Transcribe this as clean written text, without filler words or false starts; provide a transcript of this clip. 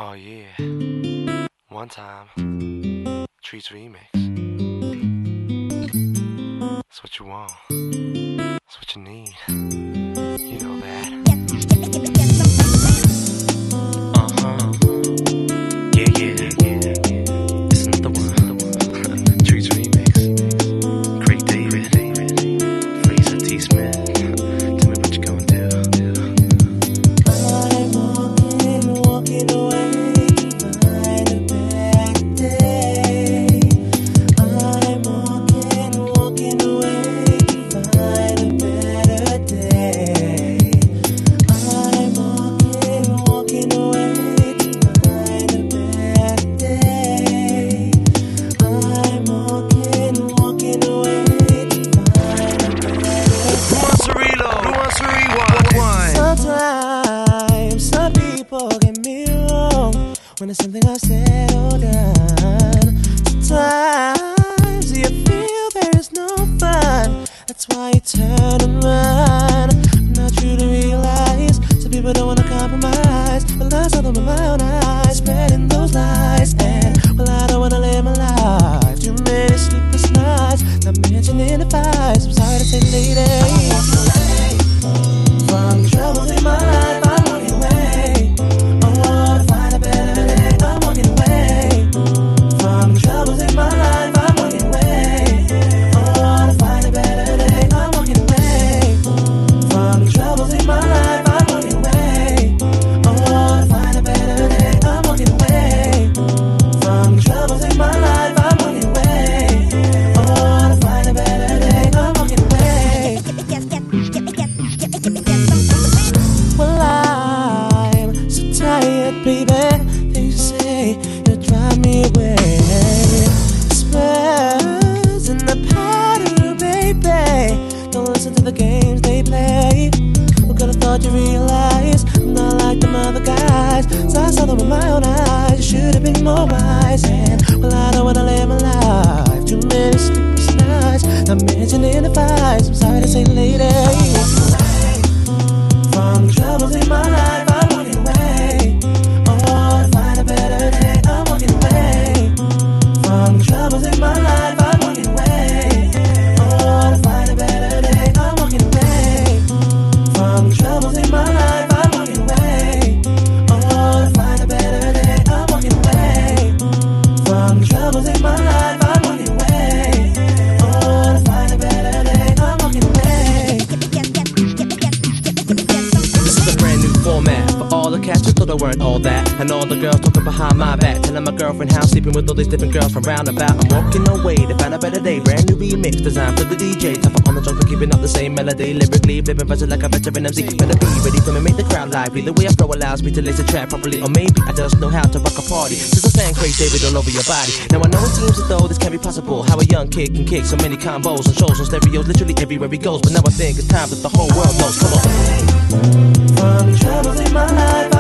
Oh yeah, one time, Treats remix. It's what you want, it's what you need, you know that. Yeah, this is the one, Treats remix. Craig David, Fraser T. Smith, tell me what you gonna do. I'm walking away. When it's something I've said or done, sometimes you feel there is no fun. That's why you turn and run. Not true to realize some people don't want to compromise, but I saw them with my own eyes, spreading those lies. And well, I don't want to live my life. Too many sleepless nights, not mentioning the fights. I'm sorry to say, lady, from the troubles in my life, I'm walking away. Oh, to find a better day. From the troubles in my life, I'm walking away. Oh, to find a better day, I'm walking away. From the troubles in my life, I'm walking away. Oh, to find a better day, I'm walking away. From the troubles in my life, I'm walking away. Oh, to find a better day, I'm walking away. Well, I'm so tired, baby. Things you say, you drive me away. Spurs in the powder, baby. Don't listen to the games they play. Who could've thought you realized I'm not like them other guys? So I saw them with my own eyes. You should've been more wise. And well, I don't wanna live my life. Too many sleepless nights, not mentioning the fights. I'm sorry to say, lady, from the troubles in my life, I'm walking away. Oh, to find a better day, I'm walking away. From the troubles in my life, I'm walking away. Oh, to find a better day, I'm walking away. From the troubles in my life, I'm walking away. Oh, to find a better day, I'm walking away. From the troubles in my life, I'm walking away. Oh, to find a better day, I'm walking away. This is a brand new format for all the cats who thought I weren't all that, and all the girls talking behind my back, telling my girlfriend how I'm sleeping with all these different girls from round about. I'm walking away to find a better day. Brand new remix designed for the DJ, tougher on the drums for keeping up the same melody. Lyrically flipping verses like a veteran MC. Better be ready for me, make the crowd lively. The way I flow allows me to lace the track properly, or maybe I just know how to rock a party. Since I'm saying Craig David all over your body. Now I know it seems as though this can't be possible. How a young kid can kick so many combos and shows on stereos literally everywhere he goes. But now I think it's time that the whole world knows. Come on. From the troubles in my life,